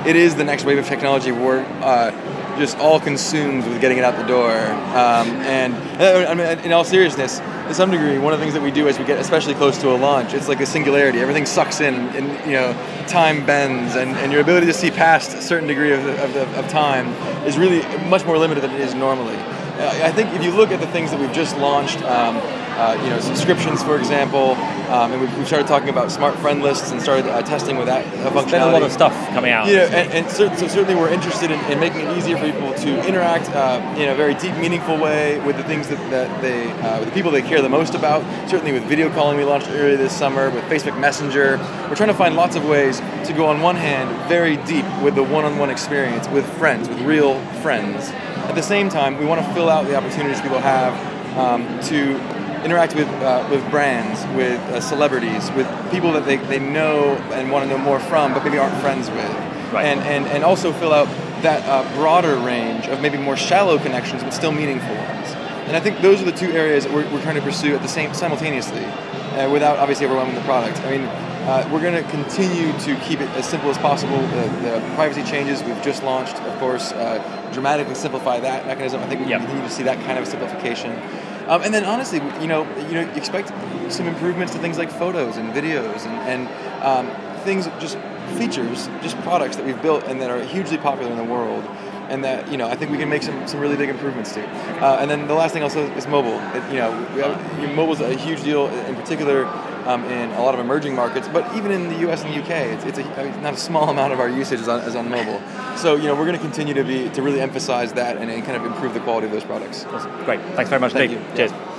it is the next wave of technology. We're just all consumed with getting it out the door. And I mean, in all seriousness, to some degree, one of the things that we do as we get especially close to a launch, it's like a singularity. Everything sucks in, and time bends, and your ability to see past a certain degree of time is really much more limited than it is normally. I think if you look at the things that we've just launched, subscriptions, for example, and we've started talking about smart friend lists and started testing with that functionality. There's been a lot of stuff coming out. So certainly we're interested in making it easier for people to interact in a very deep, meaningful way with the things that they, with the people they care the most about. Certainly with video calling we launched earlier this summer, with Facebook Messenger. We're trying to find lots of ways to go on one hand very deep with the one-on-one experience with friends, with real friends. At the same time, we want to fill out the opportunities people have to interact with brands, with celebrities, with people that they know and want to know more from, but maybe aren't friends with. Right. And also fill out that broader range of maybe more shallow connections, but still meaningful ones. And I think those are the two areas that we're trying to pursue at the simultaneously, without obviously overwhelming the product. I mean, we're going to continue to keep it as simple as possible. The privacy changes we've just launched, of course, dramatically simplify that mechanism. I think we continue to see that kind of simplification. And then honestly, expect some improvements to things like photos and videos and things, just features, just products that we've built and that are hugely popular in the world. And that I think we can make some really big improvements to. And then the last thing also is mobile. Mobile's a huge deal, in particular in a lot of emerging markets, but even in the US and the UK, it's not a small amount of our usage is on mobile. So we're going to continue to really emphasize that and kind of improve the quality of those products. Awesome. Great. Thanks very much, Thank Jake. you. Cheers.